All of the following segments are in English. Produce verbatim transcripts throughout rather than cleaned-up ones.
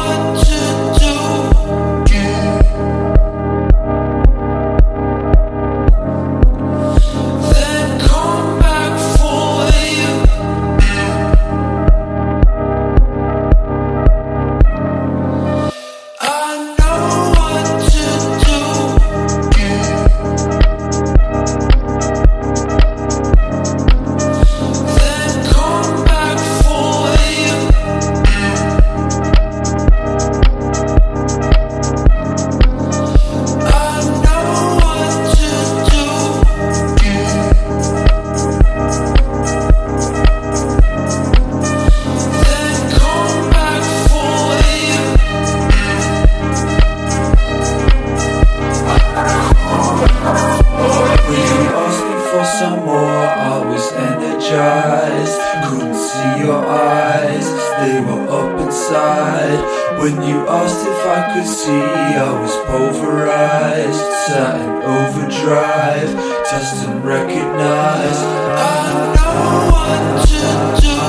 Couldn't see your eyes, they were up inside. When you asked if I could see, I was pulverized, sat in overdrive, test and recognize. I know what to do.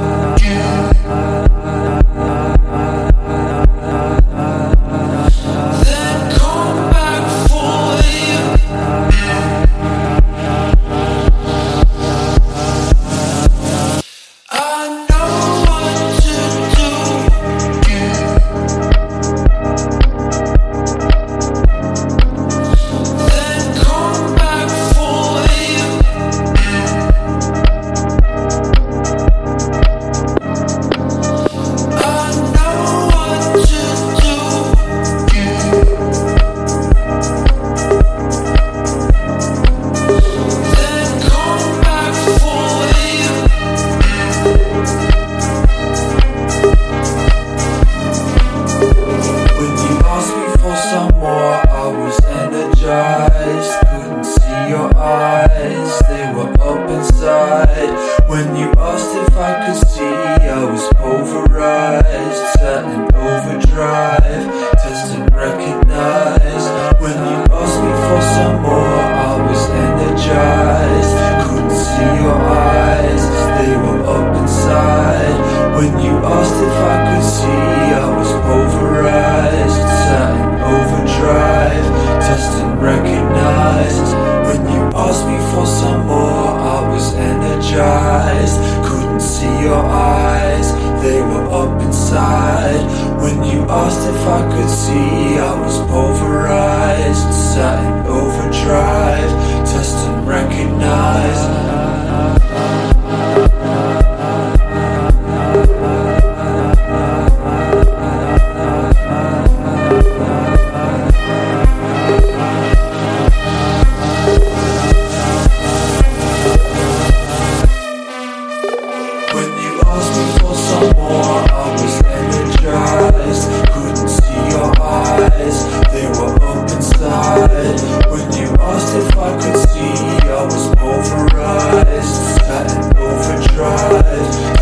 Couldn't see your eyes, they were up inside. When you asked if I could see, I was pulverized, sat in overdrive, test and recognize. When you asked me for some more, I was energized. Couldn't see your eyes, they were up inside. When you asked if I could see, I was pulverized, sat in overdrive, test and recognize. When you asked me for some more, I was energized. Couldn't see your eyes, they were up inside. When you asked if I could see, I was pulverized, sat in overdrive, test and recognize. Couldn't see your eyes, they were up inside. When you asked if I could see, I was pulverized, sat in overdrive.